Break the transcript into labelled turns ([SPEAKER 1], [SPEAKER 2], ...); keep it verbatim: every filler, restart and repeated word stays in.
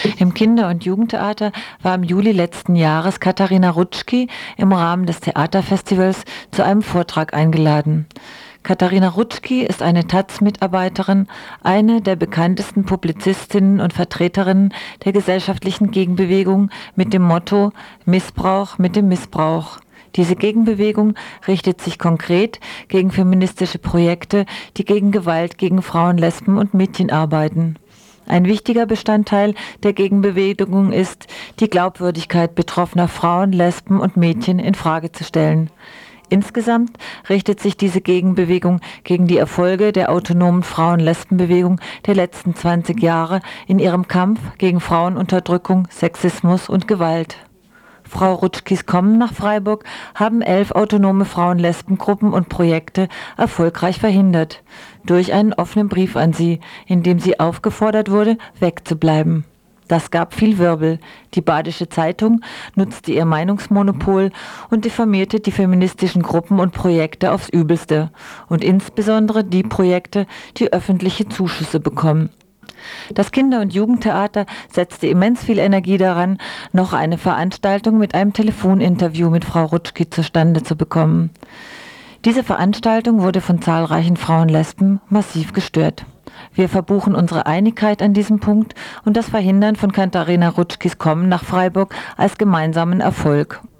[SPEAKER 1] Im Kinder- und Jugendtheater war im Juli letzten Jahres Katharina Rutschki im Rahmen des Theaterfestivals zu einem Vortrag eingeladen. Katharina Rutschki ist eine taz-Mitarbeiterin, eine der bekanntesten Publizistinnen und Vertreterinnen der gesellschaftlichen Gegenbewegung mit dem Motto „Missbrauch mit dem Missbrauch“. Diese Gegenbewegung richtet sich konkret gegen feministische Projekte, die gegen Gewalt gegen Frauen, Lesben und Mädchen arbeiten. Ein wichtiger Bestandteil der Gegenbewegung ist, die Glaubwürdigkeit betroffener Frauen, Lesben und Mädchen in Frage zu stellen. Insgesamt richtet sich diese Gegenbewegung gegen die Erfolge der autonomen Frauen-Lesben-Bewegung der letzten zwanzig Jahre in ihrem Kampf gegen Frauenunterdrückung, Sexismus und Gewalt. Frau Rutschkis Kommen nach Freiburg haben elf autonome Frauen-Lesben-Gruppen und Projekte erfolgreich verhindert. Durch einen offenen Brief an sie, in dem sie aufgefordert wurde, wegzubleiben. Das gab viel Wirbel. Die Badische Zeitung nutzte ihr Meinungsmonopol und diffamierte die feministischen Gruppen und Projekte aufs Übelste. Und insbesondere die Projekte, die öffentliche Zuschüsse bekommen. Das Kinder- und Jugendtheater setzte immens viel Energie daran, noch eine Veranstaltung mit einem Telefoninterview mit Frau Rutschki zustande zu bekommen. Diese Veranstaltung wurde von zahlreichen Frauen-Lesben massiv gestört. Wir verbuchen unsere Einigkeit an diesem Punkt und das Verhindern von Katharina Rutschkis Kommen nach Freiburg als gemeinsamen Erfolg.